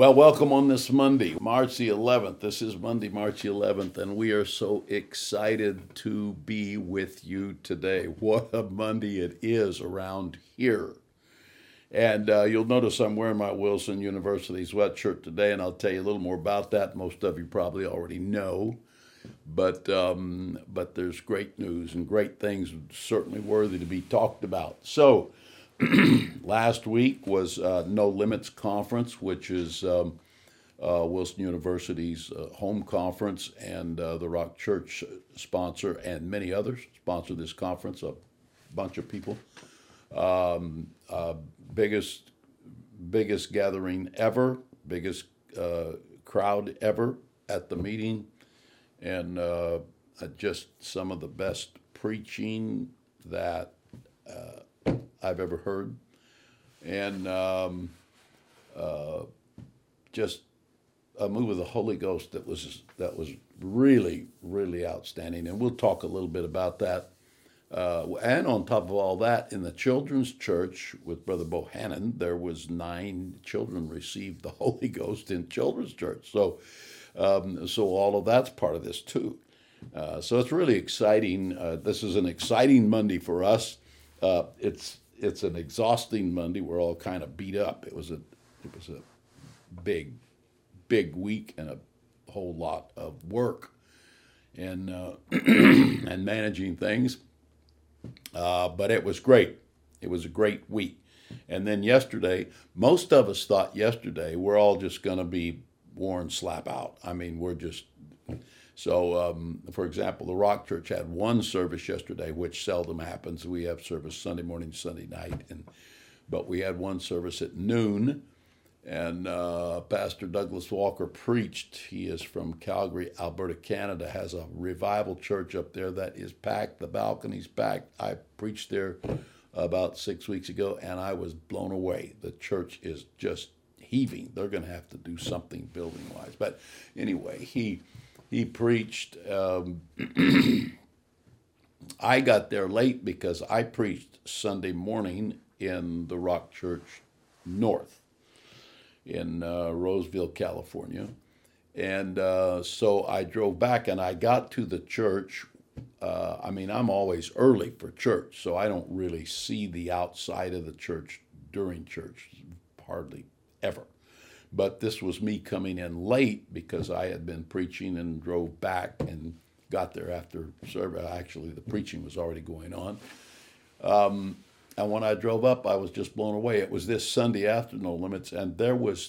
Well, welcome on this Monday, March the 11th. This is Monday, March the 11th, and we are so excited to be with you today. What a Monday it is around here. And you'll notice I'm wearing my Wilson University sweatshirt today, and I'll tell you a little more about that. Most of you probably already know. But there's great news and great things certainly worthy to be talked about. So, last week was No Limits Conference, which is Wilson University's home conference, and the Rock Church sponsor, and many others sponsor this conference. A bunch of people, um, uh, biggest biggest gathering ever, biggest crowd ever at the meeting, and just some of the best preaching that I've ever heard, and just a move of the Holy Ghost that was really really outstanding, and we'll talk a little bit about that. And on top of all that, in the children's church with Brother Bohannon, there was 9 children received the Holy Ghost in children's church. So all of that's part of this too. So it's really exciting. This is an exciting Monday for us. It's an exhausting Monday. We're all kind of beat up. It was a big big week and a whole lot of work and and managing things. But it was great. It was a great week. And then yesterday, most of us thought yesterday we're all just going to be worn slap out. I mean, we're just so. For example, the Rock Church had one service yesterday, which seldom happens. We have service Sunday morning, Sunday night, but we had one service at noon, and Pastor Douglas Walker preached. He is from Calgary, Alberta, Canada, has a revival church up there that is packed. The balcony's packed. I preached there about 6 weeks ago, and I was blown away. The church is just heaving. They're going to have to do something building-wise. But anyway, he preached. I got there late because I preached Sunday morning in the Rock Church North in Roseville, California. And so I drove back and I got to the church. I mean, I'm always early for church, so I don't really see the outside of the church during church, hardly ever. But this was me coming in late because I had been preaching and drove back and got there after service. Actually, the preaching was already going on. And when I drove up, I was just blown away. It was this Sunday after No Limits, and there was,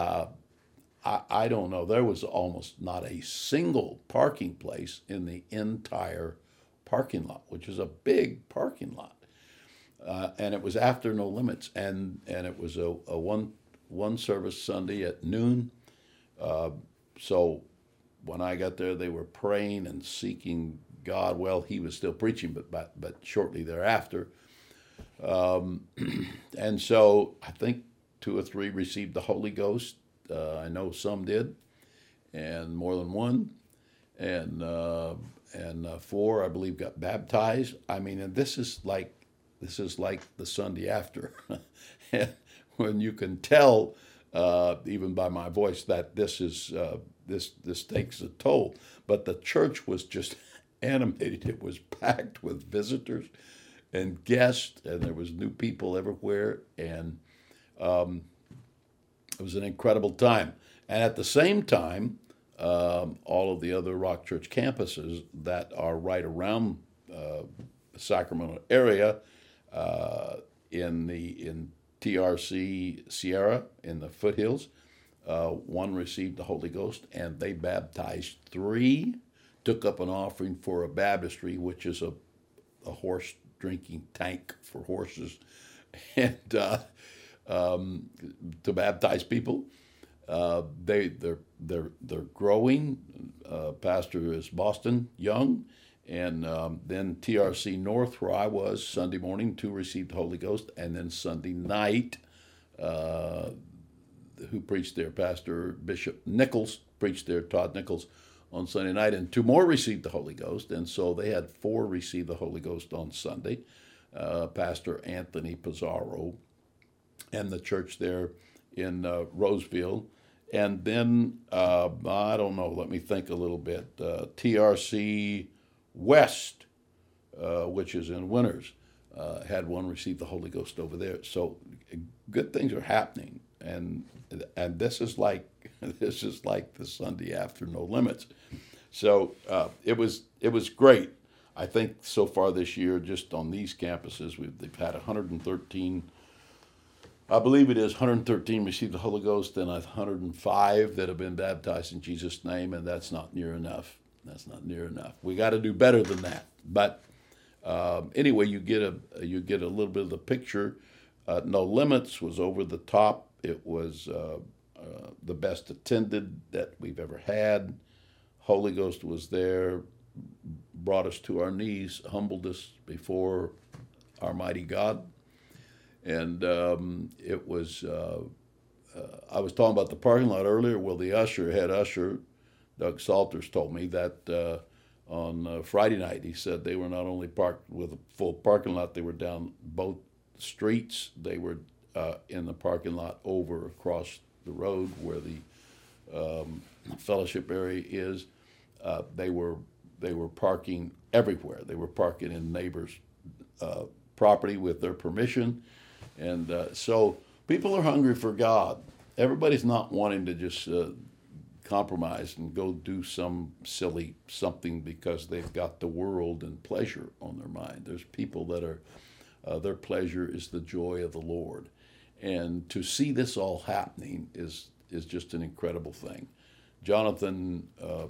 I don't know, there was almost not a single parking place in the entire parking lot, which is a big parking lot. And it was after No Limits, and it was a one service Sunday at noon. So when I got there, they were praying and seeking God. Well, he was still preaching, but shortly thereafter. And so I think 2 or 3 received the Holy Ghost. I know some did, and more than one, and 4, I believe, got baptized. I mean, and this is like the Sunday after, when you can tell, even by my voice, that this takes a toll. But the church was just animated. It was packed with visitors and guests, and there was new people everywhere, and it was an incredible time. And at the same time, all of the other Rock Church campuses that are right around the Sacramento area, in TRC Sierra in the foothills, one received the Holy Ghost, and they baptized 3, took up an offering for a baptistry, which is a horse drinking tank for horses, and to baptize people. They're growing. Pastor is Boston Young, and then TRC North, where I was, Sunday morning, 2 received the Holy Ghost, and then Sunday night, who preached there, Pastor Bishop Nichols preached there, Todd Nichols, on Sunday night, and 2 more received the Holy Ghost, and so they had 4 receive the Holy Ghost on Sunday. Pastor Anthony Pizarro and the church there in Roseville, And then, I don't know, let me think a little bit. TRC West, which is in Winters, had one receive the Holy Ghost over there. So good things are happening. And this is like the Sunday after No Limits. So it was great. I think so far this year, just on these campuses, they've had 113. I believe it is 113 received the Holy Ghost, and 105 that have been baptized in Jesus' name, and that's not near enough. That's not near enough. We got to do better than that. But anyway, you get a little bit of the picture. No Limits was over the top. It was the best attended that we've ever had. Holy Ghost was there, brought us to our knees, humbled us before our mighty God. And it was, I was talking about the parking lot earlier. Well, the head usher, Doug Salters, told me that on Friday night, he said they were not only parked with a full parking lot, they were down both streets. They were in the parking lot over across the road where the fellowship area is. They were parking everywhere. They were parking in neighbors' property with their permission. And so people are hungry for God. Everybody's not wanting to just compromise and go do some silly something because they've got the world and pleasure on their mind. There's people that are, their pleasure is the joy of the Lord. And to see this all happening is just an incredible thing. Jonathan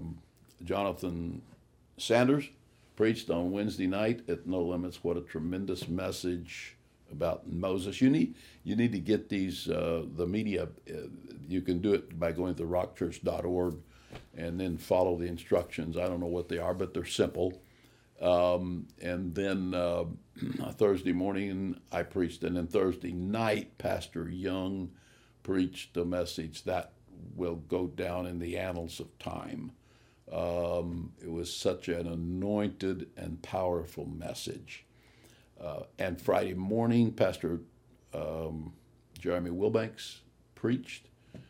Sanders preached on Wednesday night at No Limits. What a tremendous message about Moses. You need to get these, the media. You can do it by going to rockchurch.org and then follow the instructions. I don't know what they are, but they're simple. And then Thursday morning I preached, and then Thursday night Pastor Young preached a message that will go down in the annals of time. It was such an anointed and powerful message. And Friday morning, Pastor Jeremy Wilbanks preached.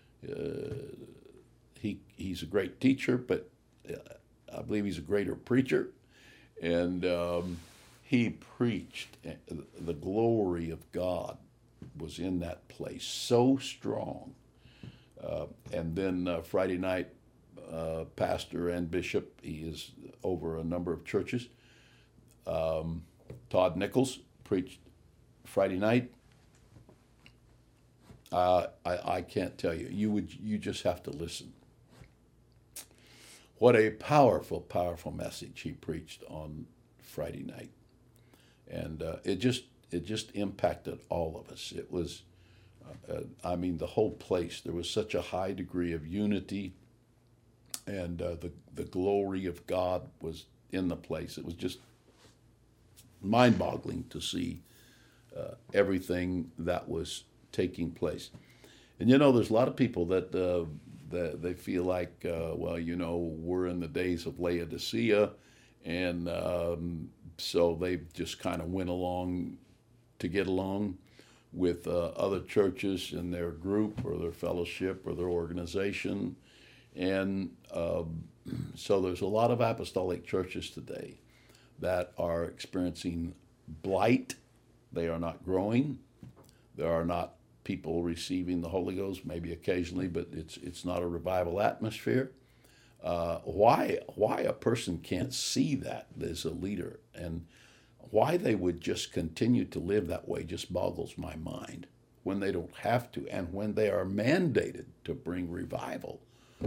He's a great teacher, but I believe he's a greater preacher. And he preached. The glory of God was in that place, so strong. And then Friday night, pastor and bishop, he is over a number of churches. Todd Nichols preached Friday night. I can't tell you. You just have to listen. What a powerful, powerful message he preached on Friday night, and it just impacted all of us. It was, the whole place. There was such a high degree of unity, and the glory of God was in the place. It was just mind-boggling to see everything that was taking place. And there's a lot of people that they feel like, we're in the days of Laodicea, and so they just kind of went along to get along with other churches in their group or their fellowship or their organization. And so there's a lot of apostolic churches today that are experiencing blight. They are not growing. There are not people receiving the Holy Ghost, maybe occasionally, but it's not a revival atmosphere. Why a person can't see that as a leader, and why they would just continue to live that way just boggles my mind, when they don't have to, and when they are mandated to bring revival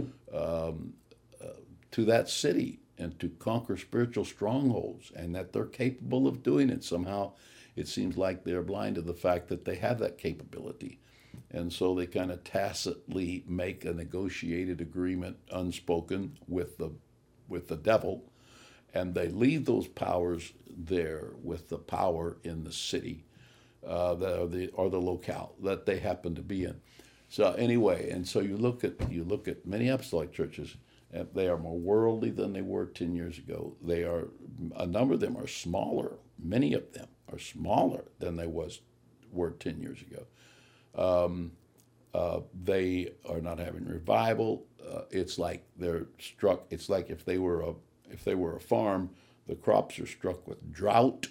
to that city and to conquer spiritual strongholds, and that they're capable of doing it. Somehow it seems like they're blind to the fact that they have that capability. And so they kind of tacitly make a negotiated agreement, unspoken, with the devil, and they leave those powers there with the power in the city or the locale that they happen to be in. So anyway, and so you look at many apostolic churches, and they are more worldly than they were 10 years ago. A number of them are smaller. Many of them are smaller than they were 10 years ago. They are not having revival. It's like they're struck. It's like if they were a farm, the crops are struck with drought,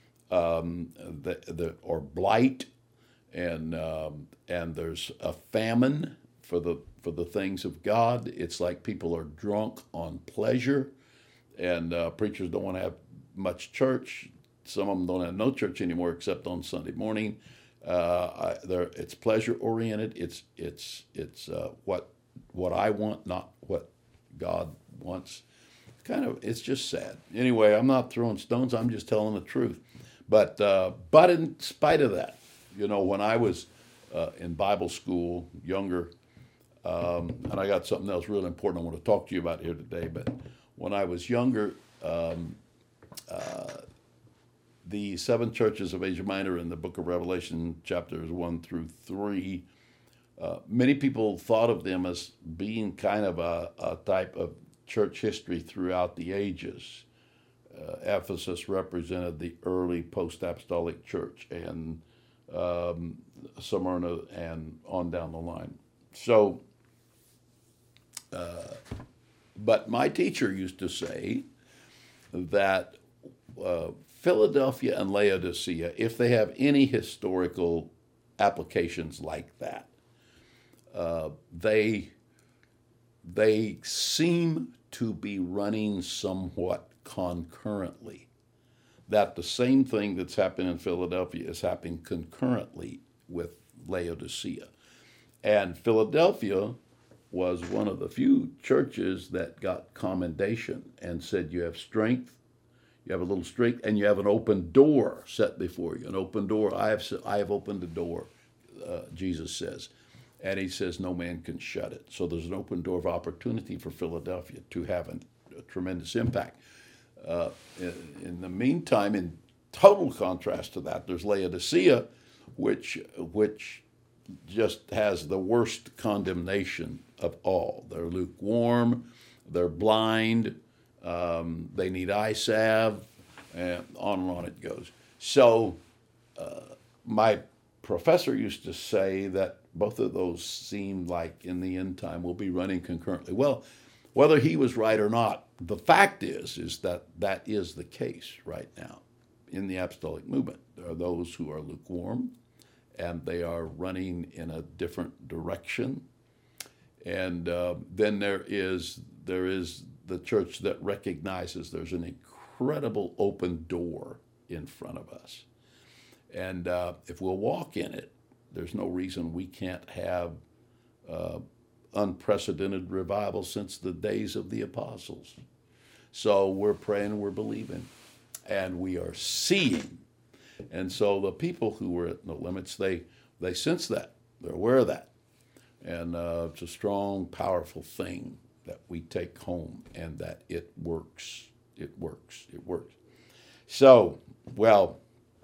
or blight, and there's a famine for the things of God. It's like people are drunk on pleasure, and preachers don't want to have much church. Some of them don't have no church anymore except on Sunday morning. It's pleasure oriented. It's what I want, not what God wants. It's just sad. Anyway, I'm not throwing stones. I'm just telling the truth. But in spite of that, when I was in Bible school, younger, and I got something else really important I want to talk to you about here today. But when I was younger, the seven churches of Asia Minor in the book of Revelation, chapters 1 through 3, many people thought of them as being kind of a type of church history throughout the ages. Ephesus represented the early post-apostolic church, and Smyrna, and on down the line. So, but my teacher used to say that Philadelphia and Laodicea, if they have any historical applications like that, they seem to be running somewhat concurrently. That the same thing that's happening in Philadelphia is happening concurrently with Laodicea. And Philadelphia was one of the few churches that got commendation and said, you have strength, you have a little strength, and you have an open door set before you. An open door. I have opened the door, Jesus says. And he says no man can shut it. So there's an open door of opportunity for Philadelphia to have a tremendous impact. In the meantime, in total contrast to that, there's Laodicea, which just has the worst condemnation of all. They're lukewarm, they're blind, they need eye salve, and on it goes. So my professor used to say that both of those seem like in the end time will be running concurrently. Well, whether he was right or not, the fact is that is the case right now in the apostolic movement. There are those who are lukewarm, and they are running in a different direction. And then there is the church that recognizes there's an incredible open door in front of us. And if we'll walk in it, there's no reason we can't have unprecedented revival since the days of the apostles. So we're praying, we're believing, and we are seeing. And so the people who were at No Limits, they sense that. They're aware of that. And it's a strong, powerful thing that we take home, and that it works. It works. It works. So, well,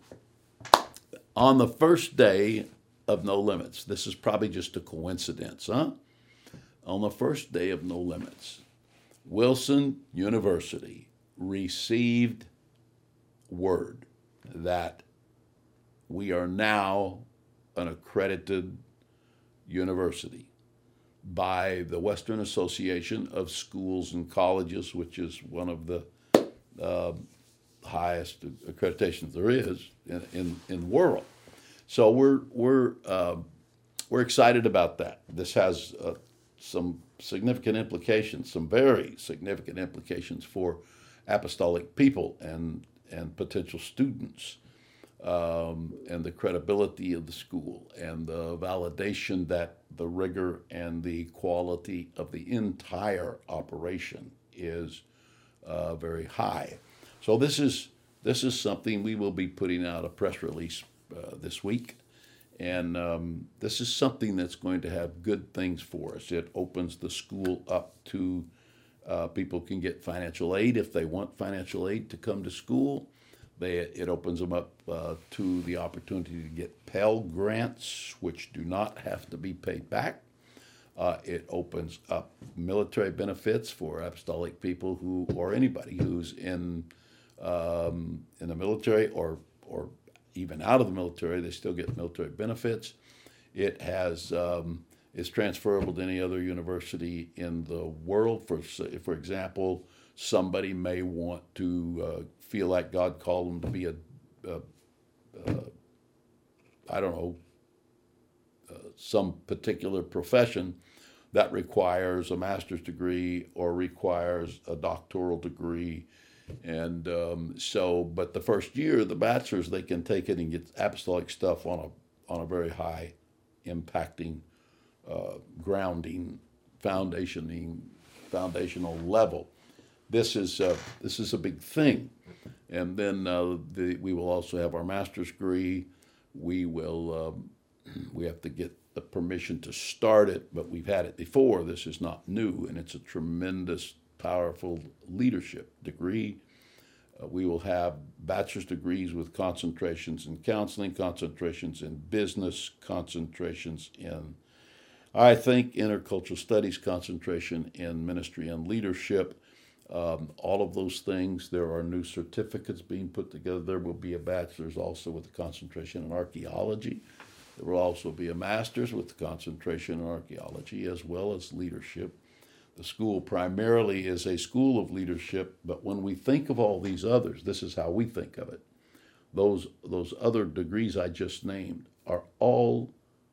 on the first day of No Limits, this is probably just a coincidence, huh? On the first day of No Limits, Wilson University received word that we are now an accredited university by the Western Association of Schools and Colleges, which is one of the highest accreditations there is in the world. So we're excited about that. This has some significant implications, some very significant implications for apostolic people and potential students, and the credibility of the school, and the validation that the rigor and the quality of the entire operation is very high. So this is something we will be putting out a press release this week. And this is something that's going to have good things for us. It opens the school up to people can get financial aid if they want financial aid to come to school. It opens them up to the opportunity to get Pell Grants, which do not have to be paid back. It opens up military benefits for apostolic people or anybody who's in the military or even out of the military. They still get military benefits. It has is transferable to any other university in the world. For example, somebody may want to feel like God called them to be a I don't know, some particular profession that requires a master's degree or requires a doctoral degree. And but the first year, the bachelor's, they can take it and get apostolic stuff on a very high impacting, grounding, foundational level. This is a big thing. And then we will also have our master's degree. We have to get the permission to start it, but we've had it before. This is not new, and it's a tremendous, powerful leadership degree. We will have bachelor's degrees with concentrations in counseling, concentrations in business, concentrations in, I think, intercultural studies, concentration in ministry and leadership. All of those things. There are new certificates being put together. There will be a bachelor's also with a concentration in archaeology. There will also be a master's with a concentration in archaeology as well as leadership. The school primarily is a school of leadership, but when we think of all these others, this is how we think of it. Those other degrees I just named are all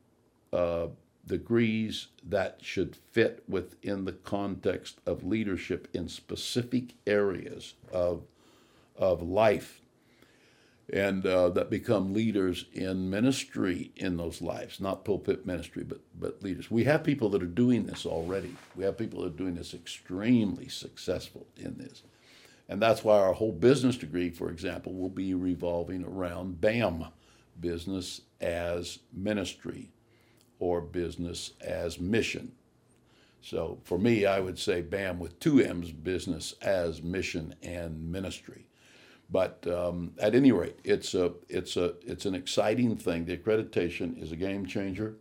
degrees that should fit within the context of leadership in specific areas of life, and that become leaders in ministry in those lives, not pulpit ministry, but leaders. We have people that are doing this already. We have people that are doing this extremely successful in this. And that's why our whole business degree, for example, will be revolving around BAM, business as ministry, or business as mission. So for me, I would say BAM with two M's, business as mission and ministry. But at any rate, it's an exciting thing. The accreditation is a game changer.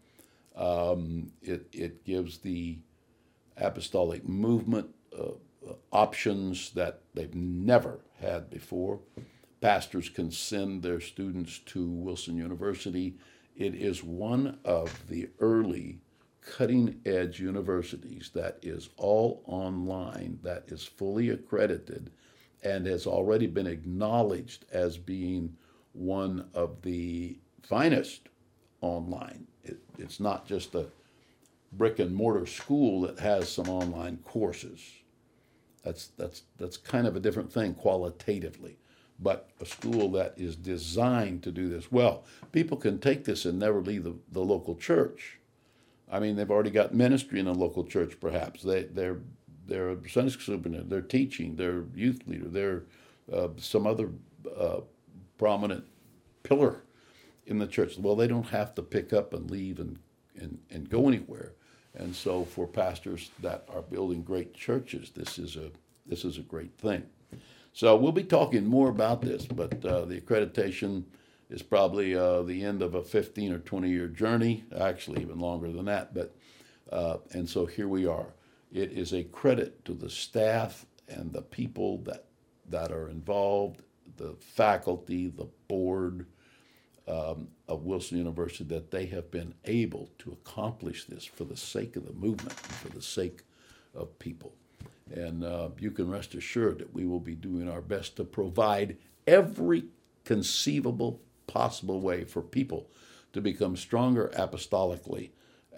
It gives the apostolic movement options that they've never had before. Pastors can send their students to Wilson University. It is one of the early cutting-edge universities that is all online, that is fully accredited, and has already been acknowledged as being one of the finest online. It's not just a brick and mortar school that has some online courses. That's kind of a different thing qualitatively, but a school that is designed to do this well. People can take this and never leave the local church. I mean, they've already got ministry in a local church, perhaps. They're a Sunday school superintendent, they're teaching, they're youth leader, they're some other prominent pillar in the church. Well, they don't have to pick up and leave and go anywhere. And so for pastors that are building great churches, this is a great thing. So we'll be talking more about this, but the accreditation is probably the end of a 15 or 20-year journey, actually even longer than that. But and so here we are. It is a credit to the staff and the people that are involved, the faculty, the board of Wilson University, that they have been able to accomplish this for the sake of the movement and for the sake of people. And you can rest assured that we will be doing our best to provide every conceivable possible way for people to become stronger apostolically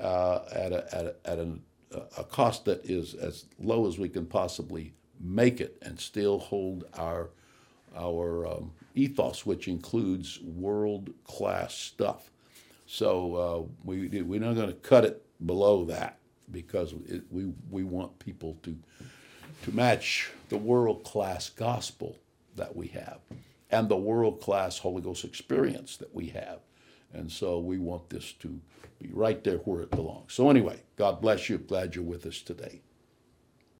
at a cost that is as low as we can possibly make it, and still hold our ethos, which includes world-class stuff. So we're not going to cut it below that, because we want people to match the world-class gospel that we have and the world-class Holy Ghost experience that we have. And so we want this to be right there where it belongs. So anyway, God bless you. Glad you're with us today.